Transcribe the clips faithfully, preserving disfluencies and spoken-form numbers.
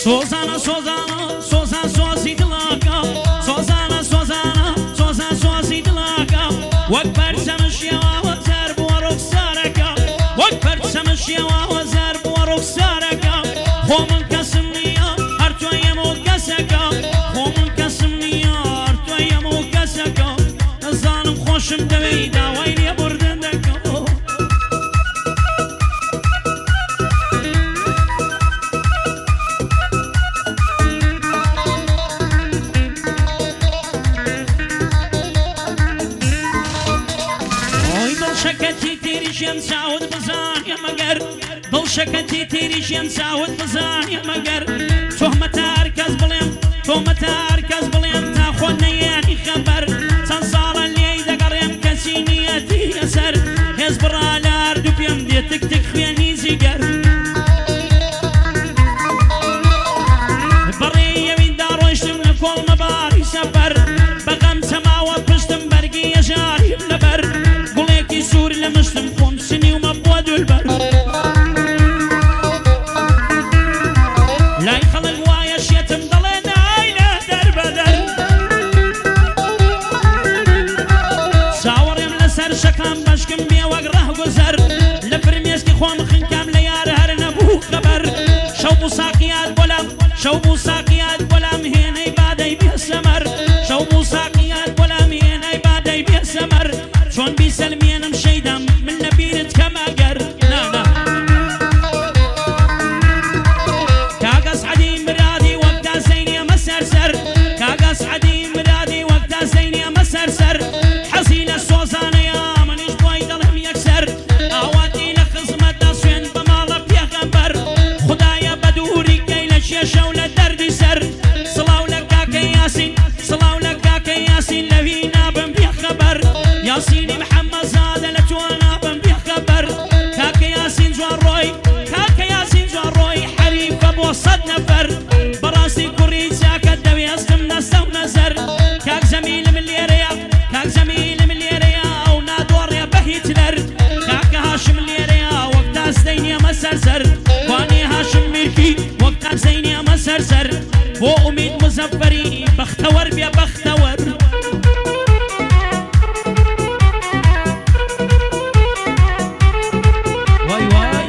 سۆزانە سۆزانە سۆزان سۆزی دڵاکە سۆزانە سۆزانە سۆزان سۆزی دڵاکە وەک پەرچەمە شێواوە زار بووە ڕوخسارەکە وەک پەرچەمە شێواوە زار بووە ڕوخسارەکە خۆ من کەسم نییە هەر تۆ ئێمە و کەسەکە خۆ من کەسم نییە هەر تۆ ئێمە و کەسەکە نەزانم خۆشم دەوێی داوای لێبوردن دەکەم دڵشەکەتی تێریشێم چاوت بزانێ مەگەر دڵشەکەتی تێریشێم چاوت بزانێ مەگەر تۆمەتە هەر کەس بڵێم تۆمەتە هەر کەس بڵێم تا خۆ نەیەنی خەبەر چەند ساڵە لێی دەگەڕێم کەسی نیەتی ئەسەر هێز بڕا لە هەردوو پێم دێ تک تک خوێنی جیگەر بەڕێی ئەویندا ڕۆیشتم لە کۆڵمەباری سەفەر بەغەم چەماوە پشتم بەرگی هێژاریم لەبەر گوڵێکی سوور لە مشتم خۆم سنیومە بۆ دولبەر لای خەڵک وایە شێتم دەڵێ ناینە دەربەدەر چاوەڕێم لەسەر شەکام بەشکم بێ وەک ڕەهگوزەر لە فرمێسکی خۆم خنکام لە یار هەر نەبوو خەبەر شەو بوو ساقیات بۆلام شەو بوو ساقیات بۆلام هێنەی بادەی بێ سەمەر شەو بوو ساقیات بۆلام هێنەی بادەی بێ سەمەر چۆن بیسەلمێنم شەیدام من لە بیرت کەمەگەر نانا کاگەس عەدی مرادی وەک تا زەینی ئەمە سەرسەر کاگەس عەدی مرادی وەک تا زەینی ئەمە سەرسەر حەزی لە سۆزانەیە منیش بۆی دەڵێم یەکسەر ئاواتی لە خزمەتدا سوێن بە ماڵە پێغەمبەر خودایە بە دووری کەی لە شێشە و لە دەردی سەر سڵاو لە کاکە یاسین سڵاو لە کاکە یاسین لەوی نابم بێ خەبەر یاسینی محەممەد زادە لە تۆ نابم بێ خەبەر کاکە یاسین جوان ڕۆی کاکە یاسین جوان ڕۆی حەریفە بۆ سەد نەفەر بەڕاستی کوڕی چاکەت دەوێستم نەستە و نەزەر کاک جەمیلم لێرەیە کاک جەمیلم لێرەیە ئەو نادۆڕێ بە هیتلەر کاکە هاشم لێرەیە وەک تا زەینی ئەمە سەرسەر وانێ هاشم میرکی وەک تا زەینی ئەمە سەرسەر بۆ ئومید مزەفەری بەختەوەر بێ بەختەوەر وای وای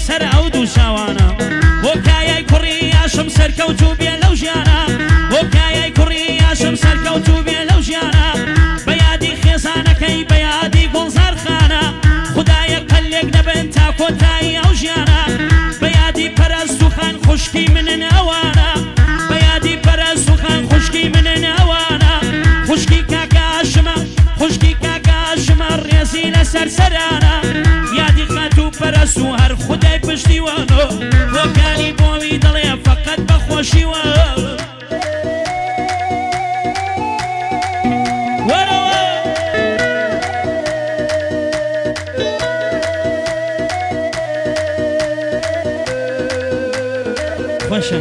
سەر ئەو دوو چاوانە بۆ کایای کوڕی یاشم سەرکەوتوو بێ لەو ژیانە بۆ کایای کوڕی یاشم سەرکەوتوو بێ لەو ژیانە بە یادی خێزانەکەی بە یادی گوڵزارخانە خودایە قەلێک نەبن تا کۆتایی ئەو ژیانە بە یادی پەرەستوخان خوشکی منن ئەوانە بە یادی پەرەستوخان خوشکی منن ئەوانە خوشکی کاکاشمە خوشکی کاکاشمە ڕێزی لەسەر سەرانە یادی خات و پەرەست و هەر خودای پشتیوانۆ بۆکانی بۆمی دڵێ فەقەت بەخۆشیوە خۆشە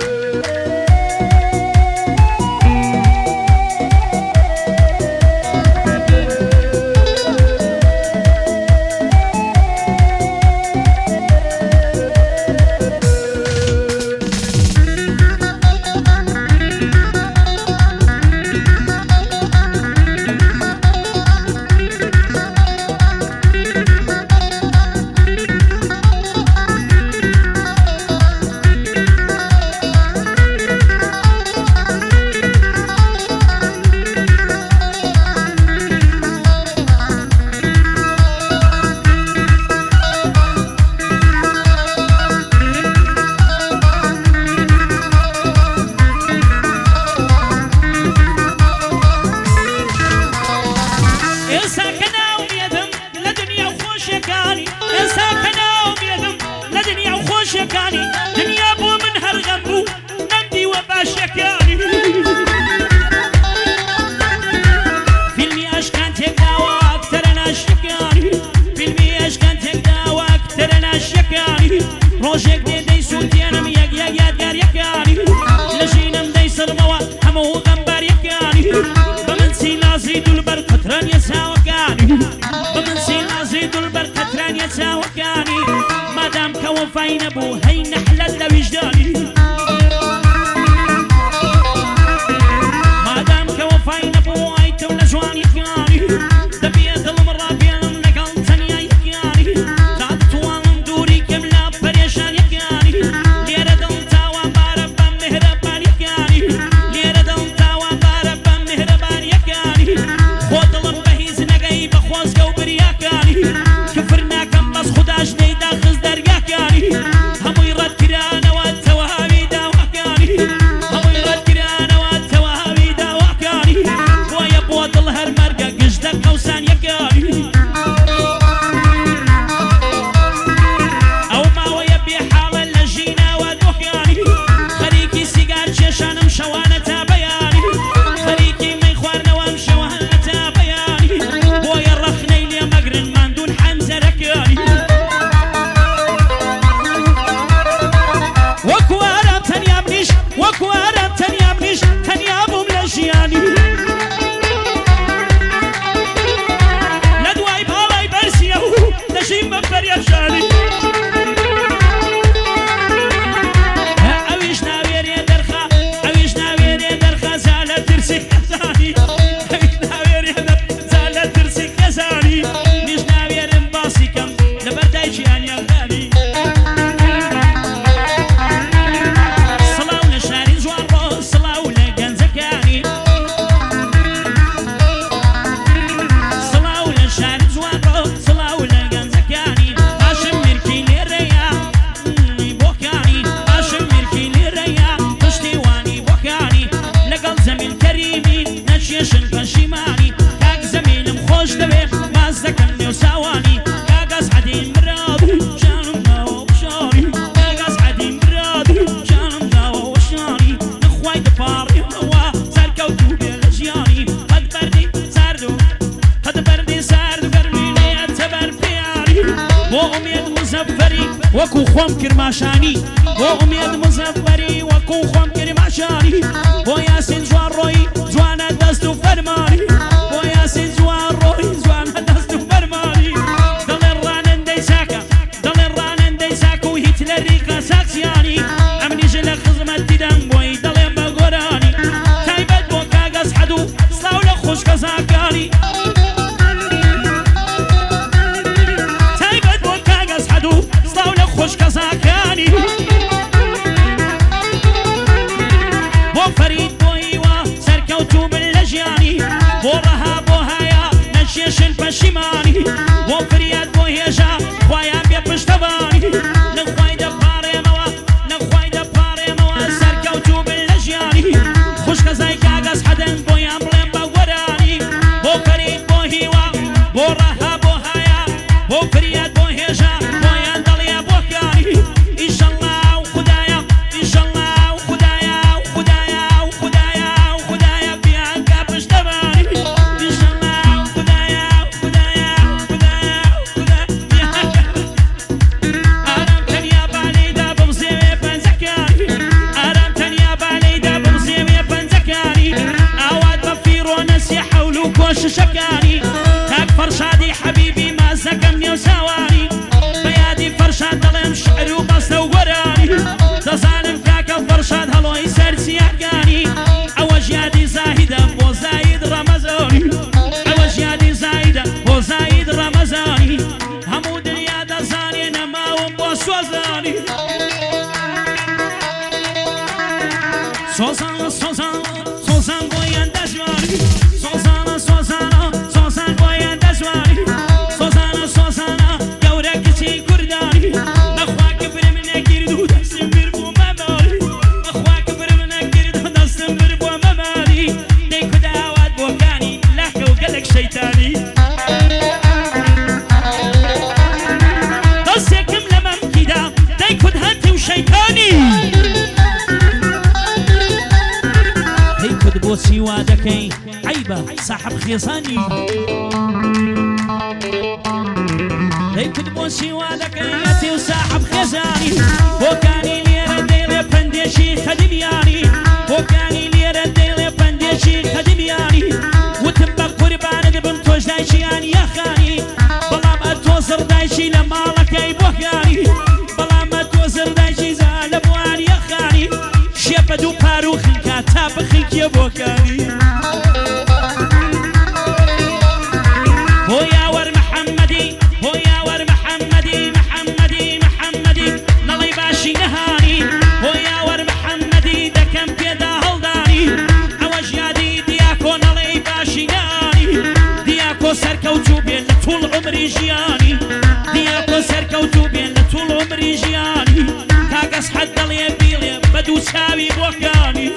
دنیا بۆ من هەر غەم بوو نەمدیوە باشەکانی فیلمی ئەشکان تێکداوە کتەرە ناشەکانی فیلمی ئەشکان تێکداوە کتەرە ناشەکانی ڕۆژێک دێ دەی سووتێنم یەک یەک یادگاریەکانی لە ژینم دەی سڕمەوە هەموو غەمباریەکانی بە من سی نازی دولبەر قەترانیە چاوەکانی بە من سی نازی دولبەر قەترانیە چاوەکانی مادام کە وەفای نەبوو هەی نەحلەت لە ویژدانی مادام کە وەفای نەبوو ئایتەو لە جوانیەکانی دەبێت دڵم ڕابێنم لەگەڵ تەنیایەکانی تا دەتوانم دووری کەم لە پەرێشانیەکانی لێرە دڵم تاوانبارە بەم مێهرەبانیەکانی لێرە دڵم تاوانبارە بەم مێهرەبانیەکانی خۆ دڵم بە هیچ نەگەی بە خۆزگە و بریاکانی کفر ناکەم بەس خوداش نەیدا خز دەرگاکانی هەمووی ڕەتکرانەوە تەواوی داواکانی هەمووی ڕەتکرانەوە تەواوی داواکانی بۆیە بۆ دڵ هەر مەرگە گشتە قەوسانیەکانی ئەو ماوەیە بێحاڵە لە ژیناوە دۆکانی خەریکی سیگار کێشانم شەوانە تا بەیانی خەریکی مەی خواردنەوەم شەوانە تا بەیانی بۆیە ڕەخنەی لێ مەگرن ماندوون حەنجەرەکانی وەکو ئارام تەنیا منیش وەکو ئارام تەنیا منیش تەنیا بووم لە ژیانی لە دوای باڵای بەرزیە و دەژیم بە پەرێشانی ئەویش ناوێرێ دەرخا ئەویش ناوێرێ دەرخا زالە ترسی خەزانی ئەویش ناوێرێ دەرخا لە ترسی خەزانی نیش ناوێرم باسی کەم لەبەر دایکیانیەکانی سڵاو لە شاری جوان ڕۆ سڵاو لە گەنجەکانی سڵاو لە شاری جوان ڕۆ سڵاو لە گەنجەکانی هاشم میرکی لێرەیە بۆکانی هاشم میرکی لێرەیە پشتیوانی بۆکانی لەگەڵ زەمیل کەریمی نەچێشن پەشیمانی کاک زەمیلم خۆش دەوێ ماز دەکەم نێو ساوانی کاگەز عەدی مرادی جانم داوە وشانی کاگەز عەدی مرادی جانم داوە وشانی نخوای دەپاڕێمەوە سەرکەوتوو بێ لە ژیانی قەت بەردی سارد و قەت بەردی سارد و گەرمی لێتە بەر پێیانی بۆ ئومێد مزەفەری وەکو خۆم کرماشانی بۆ ئومێد مزەفەری وەکو خۆم کرماشانی بۆ یاسین جوان ڕۆی جوانە دەست و فەرمانی بۆ یاسین جوان ڕۆی جوانە دەست و فەرمانی دڵێ ڕانندەی چاکە دڵێ ڕانندەی چاکە و هیتلەری قەساقسیانی ئەمنیش لە خزمەتی دەم بۆی دەڵێم بە گۆرانی تایبەت بۆ کاگەز حەد و سڵاو لە خوشکەزاکانی تایبەت بۆ کاگەز حەد و سڵاو لە خوشکە كزاكاني بو فريد بو هيوا سركوتو باللجياني بو رها بو هايا نشيشن بشيماني بو فرياد بو هيجا خوايا بيا بشتباني نخواي دباري موا نخواي دباري موا سركوتو باللجياني خوش كزاي كاغاز حدن بو يامبلن بوراني بو فريد بو هيوا بو رها بو هايا بو فرياد بو هيجا بو ياندليا بو كاني ان شاء الله وخدايا ان شاء الله وخدايا وخدايا وخدايا وخدايا بيانكا بشتباني ان شاء الله وخدايا وخدايا وخدايا وخدايا ارام تنيا باليدا بمزيوي بنزكاني ارام تنيا باليدا بمزيوي بنزكاني اواد مفيرو ناس يحاولوا كوش شكاني هاك فرشادي حبيبي ما زكمني وسواني بيادي فرشاد ظلم شعر وبص ووراني تظالم كاكا فرشاد هلو يسر سياقاني اوجيادي زاهدة بو زايد رمزاني اوجيادي زايدة بو زايد رمزاني همو دنيا دزاني نماوم بو سوزاني سوزان سوزان سوزان بويان دجواني سوزان سوزان سوزان بويان دجواني سوزان سوزان يورك شي كرداني نخواك برمنا كردو دستم بربو ممالي نخواك برمنا كردو دستم بربو ممالي ديكو داوات بوكاني لحكة وقلك شيطاني دستكم لمم كدا ديكو دهنتي وشيطاني هيكو دبوسي وادكي عيبة صاحب خيصاني هيك دبوسي ولكيتي وساحب خزاني وكاني لي رديلي بنديشي خدمياني وكاني لي رديلي بنديشي خدمياني وتبقى قربان دبن توج دايشياني يا خاني بلا ما توزر دايشي لما لكي بوكاني بلا ما توزر دايشي زالبواني يا خاني شيبدو بارو خلكا تاب خلكي بوكاني ويا ور محمدي ويا ور محمدي محمدي محمدي نلي باشي نهاني ويا ور محمدي دكم بيدا هلداني اوجيادي دياكو نلي باشي نهاني دياكو سركوتو بين طول عمري جياني دياكو سركوتو بين طول عمري جياني كاقص حد لي بيلي بدو ساوي بوكاني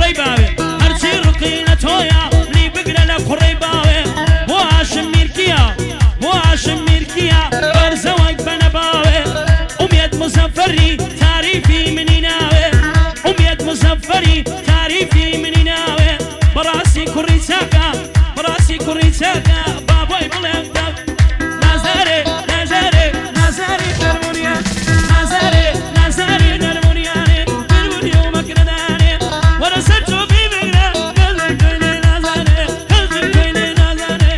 کوڕی باوێ هەرچی ڕقی لە تۆیە لی بگرە لە کوڕی باوێ بۆ هاشم میرکیە بۆ هاشم میرکیە بەرزەوەک بەنە باوێ ئومێد مزەفەری تاریفی منی ناوێ ئومێد مزەفەری تاریفی منی ناوێ بەڕاستی کوڕی چاکە بەڕاستی کوڕی چاکە بابۆی بڵێم نازارێ نازارێ نازارێ دەرمونیان نازارێ نازارێ دەرمونیانێ دەرمونی و مەکرەدانێ وەرە سەر چۆبی بگرە کەزم کوێنێ نازانێ کەزم کوێنێ نازانێ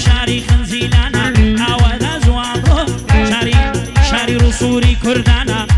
سوری کردانا